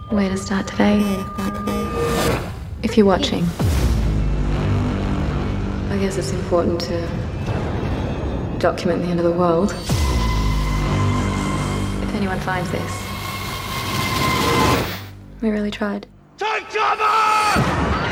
Way to start today. If you're watching, I guess it's important to document the end of the world. If anyone finds this, we really tried. Take cover!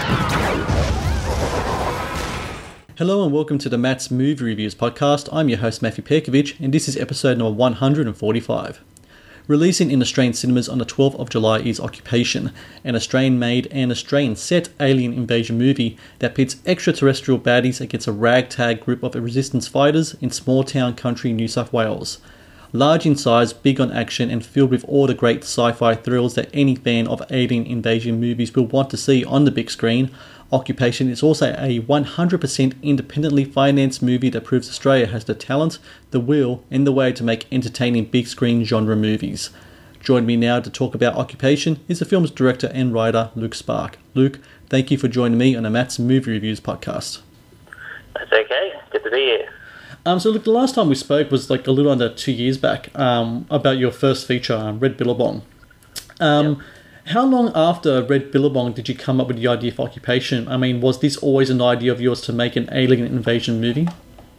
Hello and welcome to the Matt's Movie Reviews podcast. I'm your host Matthew Perkovich and this is episode number 145. Releasing in Australian cinemas on the 12th of July is Occupation, an Australian-made and Australian-set alien invasion movie that pits extraterrestrial baddies against a ragtag group of resistance fighters in small-town country New South Wales. Large in size, big on action, and filled with all the great sci-fi thrills that any fan of alien invasion movies will want to see on the big screen, Occupation is also a 100% independently financed movie that proves Australia has the talent, the will, and the way to make entertaining big screen genre movies. Joining me now to talk about Occupation is the film's director and writer, Luke Spark. Luke, thank you for joining me on the Matt's Movie Reviews podcast. That's okay. Good to be here. So look, the last time we spoke was like a little under 2 years back about your first feature, Red Billabong. Yep. How long after Red Billabong did you come up with the idea for Occupation? I mean, was this always an idea of yours to make an alien invasion movie?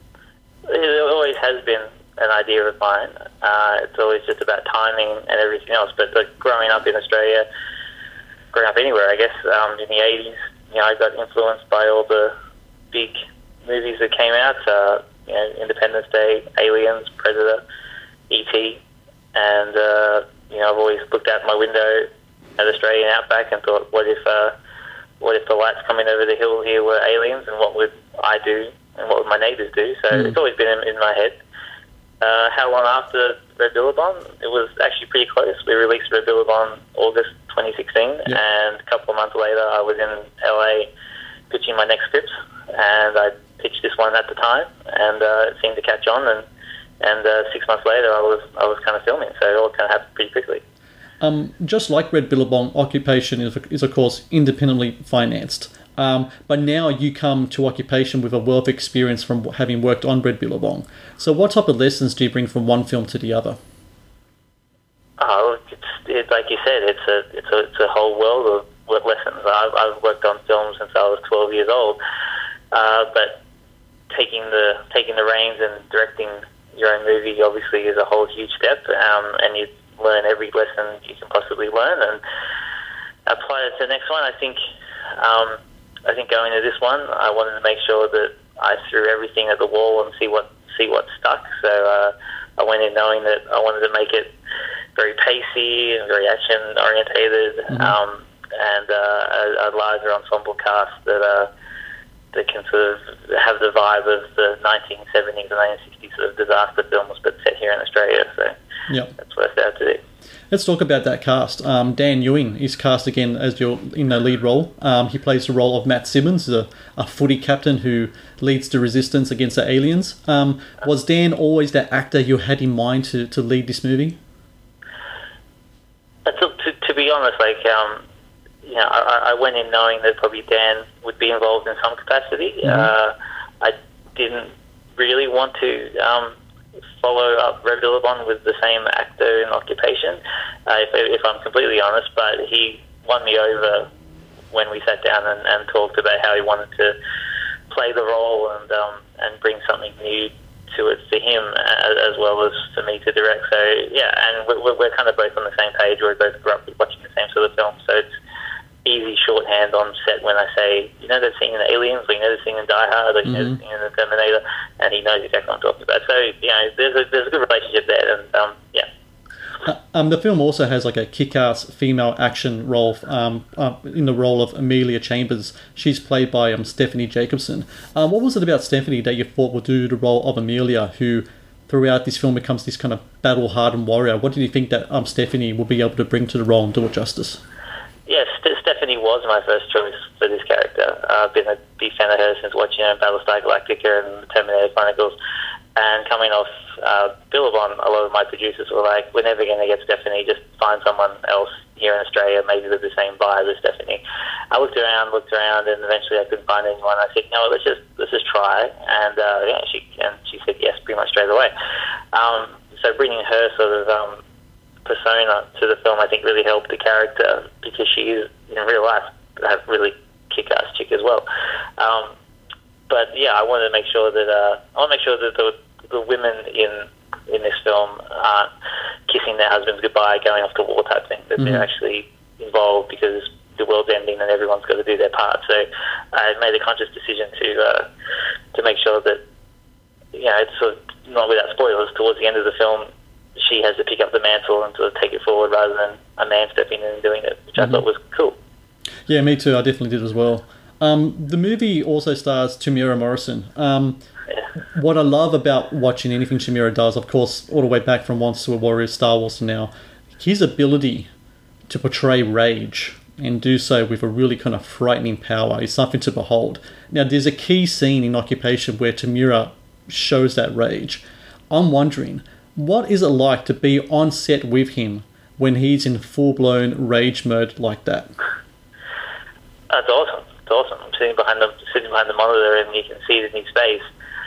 It always has been an idea of mine. It's always just about timing and everything else. But growing up in Australia, growing up anywhere, I guess, in the 80s, I got influenced by all the big movies that came out. Independence Day, Aliens, Predator, E.T. And, I've always looked out my window at Australian outback and thought, what if the lights coming over the hill here were aliens, and what would I do and what would my neighbours do? So It's always been in my head. How long after Red Billabong? It was actually pretty close. We released Red Billabong August 2016, and a couple of months later I was in LA pitching my next script, and I pitched this one at the time, and it seemed to catch on, and 6 months later I was kind of filming, so it all kind of happened pretty quickly. Just like Red Billabong, Occupation is of course independently financed. But now you come to Occupation with a wealth of experience from having worked on Red Billabong. So what type of lessons do you bring from one film to the other? Oh, it's like you said, it's a whole world of lessons. I've worked on films since I was 12 years old, but taking the reins and directing your own movie obviously is a whole huge step, and you learn every lesson you can possibly learn and apply it to the next one. I think going into this one, I wanted to make sure that I threw everything at the wall and see what stuck. So I went in knowing that I wanted to make it very pacey and very action orientated, and a larger ensemble cast that can sort of have the vibe of the 1970s and 1960s sort of disaster films, but set here in Australia. So that's what I set out to do. Let's talk about that cast. Dan Ewing is cast again as in the lead role. He plays the role of Matt Simmons, a footy captain who leads the resistance against the aliens. Was Dan always that actor you had in mind to lead this movie? To be honest, I went in knowing that probably Dan would be involved in some capacity. I didn't really want to follow up Red Billabong with the same actor in Occupation, if I'm completely honest, but he won me over when we sat down and talked about how he wanted to play the role and bring something new to it for him as well as for me to direct. So and we're kind of both on the same page. We both grew up watching the same sort of film, so it's easy shorthand on set when I say, that scene in Aliens, or that scene in Die Hard, or that scene in The Terminator, and he knows exactly what I'm talking about. So, there's a good relationship there, and The film also has like a kick-ass female action role in the role of Amelia Chambers. She's played by Stephanie Jacobson. What was it about Stephanie that you thought would do the role of Amelia, who throughout this film becomes this kind of battle-hardened warrior? What did you think that Stephanie would be able to bring to the role and do it justice? Yes, Stephanie was my first choice for this character. I've been a big fan of her since watching her in Battlestar Galactica and Terminator Chronicles. And coming off Billabong, a lot of my producers were like, we're never going to get Stephanie, just find someone else here in Australia, maybe with the same vibe as Stephanie. I looked around, and eventually I couldn't find anyone. I said, no, let's just try. And she said yes pretty much straight away. So bringing her sort of persona to the film, I think, really helped the character because she is, in real life, a really kick-ass chick as well. But yeah, I wanted to make sure that the women in this film aren't kissing their husbands goodbye, going off to war type thing. That they're actually involved because the world's ending and everyone's got to do their part. So I made a conscious decision to make sure that, it's sort of not without spoilers. Towards the end of the film, she has to pick up the mantle and sort of take it forward rather than a man stepping in and doing it, which I thought was cool. Yeah, me too. I definitely did as well. The movie also stars Temuera Morrison. What I love about watching anything Temuera does, of course, all the way back from Monster Warrior, Star Wars to now, his ability to portray rage and do so with a really kind of frightening power is something to behold. Now, there's a key scene in Occupation where Temuera shows that rage. I'm wondering, what is it like to be on set with him when he's in full-blown rage mode like that? It's awesome. It's awesome. I'm sitting behind the monitor, and you can see it in his face.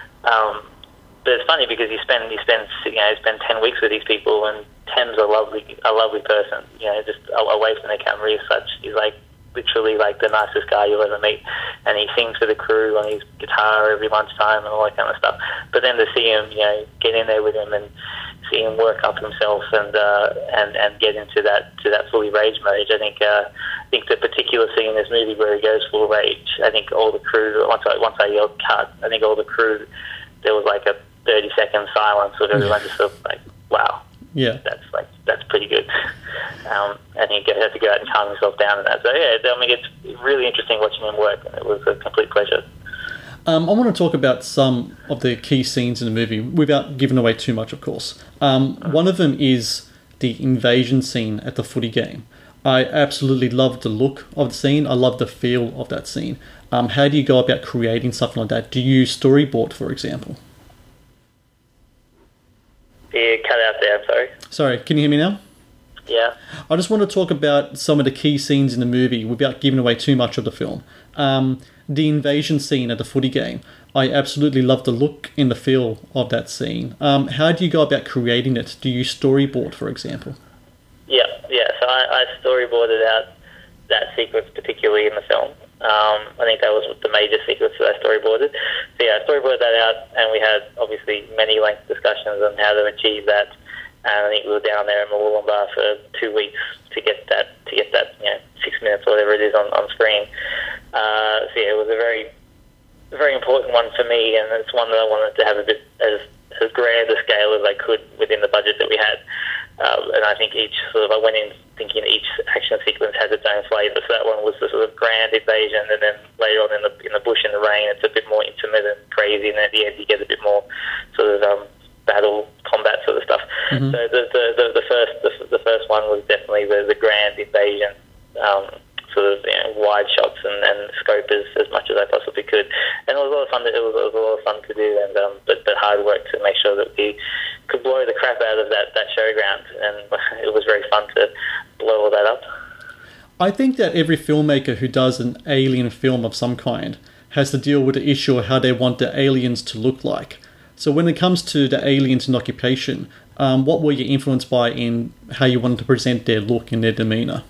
But it's funny because he spends 10 weeks with these people, and Tem's a lovely person. Just away from the camera, he's like literally like the nicest guy you'll ever meet, and he sings for the crew on his guitar every lunchtime and all that kind of stuff. But then to see him, get in there with him and see him work up himself and get into that fully rage mode. I think the particular scene in this movie where he goes full rage, I think all the crew, once I yelled cut, I think all the crew, there was like a 30-second silence of everyone just sort of like, wow, yeah, that's pretty good. And he had to go out and calm himself down and that. So yeah, it's really interesting watching him work, and it was a complete pleasure. I want to talk about some of the key scenes in the movie without giving away too much, of course. One of them is the invasion scene at the footy game. I absolutely loved the look of the scene. I love the feel of that scene. How do you go about creating something like that? Do you use storyboard, for example? Yeah, cut out there, I'm sorry. Sorry, can you hear me now? Yeah. I just want to talk about some of the key scenes in the movie without giving away too much of the film. The invasion scene at the footy game. I absolutely love the look and the feel of that scene. How do you go about creating it? Do you use storyboard, for example? Yeah. So I storyboarded out that sequence particularly in the film. I think that was the major sequence that I storyboarded. So yeah, I storyboarded that out, and we had obviously many length discussions on how to achieve that. And I think we were down there in Murwillumbah for 2 weeks to get that 6 minutes or whatever it is on screen. So yeah, it was a very, very important one for me, and it's one that I wanted to have a bit as grand a scale as I could within the budget that we had. And I think I went in thinking each action sequence has its own flavour. So that one was the sort of grand invasion, and then later on in the bush in the rain, it's a bit more intimate and crazy, and at the end you get a bit more sort of battle combat sort of stuff. Mm-hmm. So the first one was definitely the grand invasion, sort of wide shots and scope as much as I possibly could, and it was a lot of fun. It was a lot of fun to do, and but hard work to make sure that we could blow the crap out of that showground, and it was very fun to blow all that up. I think that every filmmaker who does an alien film of some kind has to deal with the issue of how they want the aliens to look like. So when it comes to the aliens in Occupation, what were you influenced by in how you wanted to present their look and their demeanour?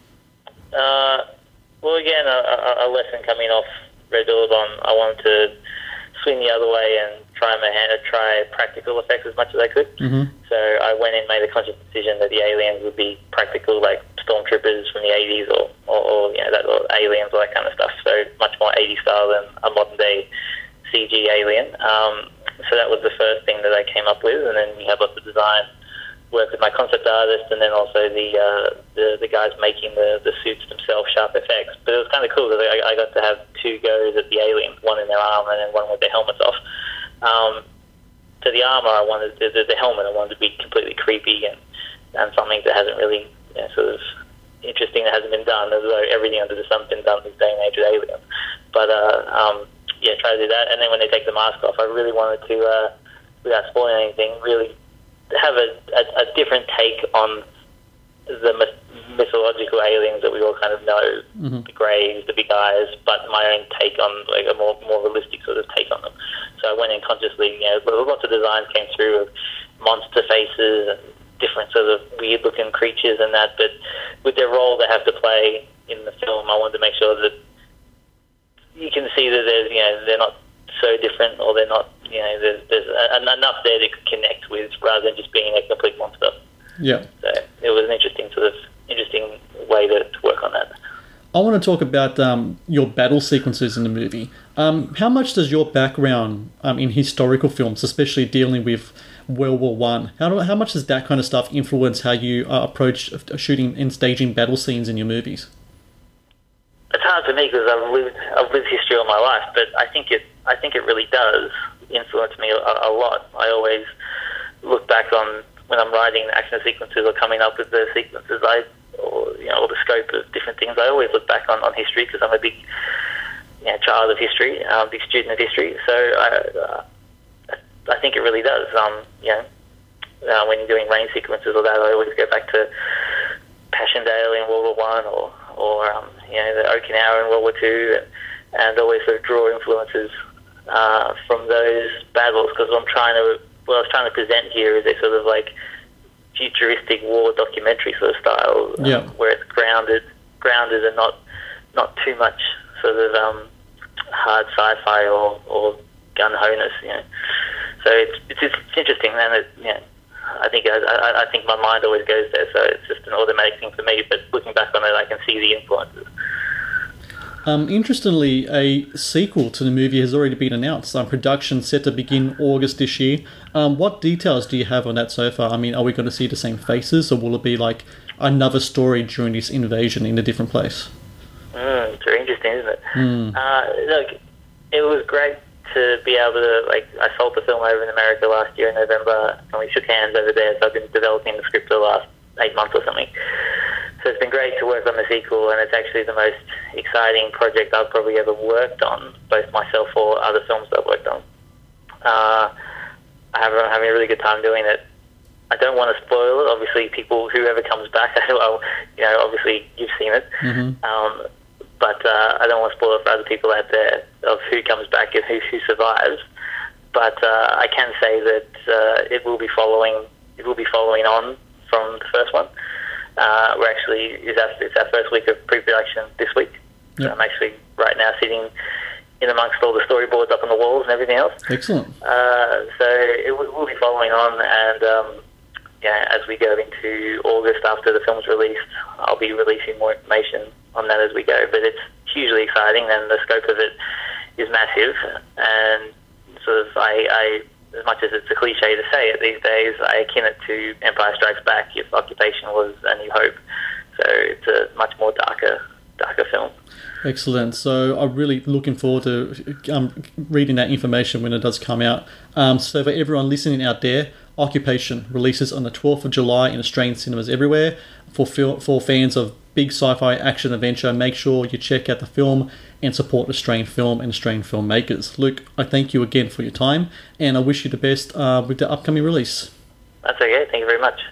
Well, again, a lesson coming off Red Billabong, I wanted to swing the other way and try practical effects as much as I could. Mm-hmm. So I went and made a conscious decision that the aliens would be practical, like stormtroopers from the 80s or aliens, all that kind of stuff. So much more 80s style than a modern day CG alien. So that was the first thing that I came up with, and then we had lots of design work with my concept artist, and then also the guys making the suits themselves, Sharp FX. But it was kind of cool because I got to have two goes at the aliens, one in their armor and then one with their helmets off. So the armor, I wanted the helmet, I wanted to be completely creepy and something that hasn't really sort of interesting that hasn't been done, although everything under the sun's been done this day and age with aliens. But try to do that. And then when they take the mask off, I really wanted to, without spoiling anything, really have a different take on the mythological aliens that we all kind of know, mm-hmm. the Greys, the big eyes, but my own take on like a more realistic sort of take on them. So I went in consciously, lots of designs came through of monster faces and different sort of weird-looking creatures and that, but with their role they have to play in the film, I wanted to make sure that you can see that there's, they're not so different, or they're not, there's enough there to connect with, rather than just being a complete monster. Yeah. So it was an interesting way to work on that. I want to talk about your battle sequences in the movie. How much does your background in historical films, especially dealing with World War One, how much does that kind of stuff influence how you approach shooting and staging battle scenes in your movies? It's hard for me because I've lived history all my life, but I think it really does influence me a lot. I always look back on when I'm writing action sequences or coming up with the sequences, or the scope of different things. I always look back on history because I'm a big child of history, big student of history. So I think it really does. When you're doing rain sequences or that, I always go back to Passchendaele in World War One, or the Okinawa in World War Two, and always sort of draw influences from those battles, because what I was trying to present here is a sort of like futuristic war documentary sort of style, where it's grounded and not too much sort of hard sci-fi or gun-ho-ness. So it's interesting, and I think my mind always goes there, so it's just an automatic thing for me. But looking back on it, I can see the influences. Interestingly, a sequel to the movie has already been announced. Production set to begin August this year. What details do you have on that so far? I mean, are we going to see the same faces, or will it be like another story during this invasion in a different place? It's very interesting, isn't it? Look, it was great to be able to, I sold the film over in America last year in November, and we shook hands over there, so I've been developing the script for the last 8 months or something. So it's been great to work on the sequel, and it's actually the most exciting project I've probably ever worked on, both myself or other films that I've worked on. I'm having a really good time doing it. I don't want to spoil it. Obviously, whoever comes back, obviously you've seen it. Mm-hmm. But I don't want to spoil it for other people out there of who comes back and who survives. But I can say that it will be following on from the first one. It's our first week of pre-production this week. Yep. So I'm actually right now sitting in amongst all the storyboards up on the walls and everything else. Excellent. So it will be following on, and as we go into August after the film's released, I'll be releasing more information on that as we go. But it's hugely exciting, and the scope of it is massive. And sort of, I as much as it's a cliche to say it these days, I akin it to Empire Strikes Back if Occupation was A New Hope. So it's a much more darker film. Excellent. So I'm really looking forward to reading that information when it does come out. So for everyone listening out there, Occupation releases on the 12th of July in Australian cinemas everywhere. For fans of big sci-fi action adventure, make sure you check out the film and support Australian film and Australian filmmakers. Luke, I thank you again for your time, and I wish you the best with the upcoming release. That's okay. Thank you very much.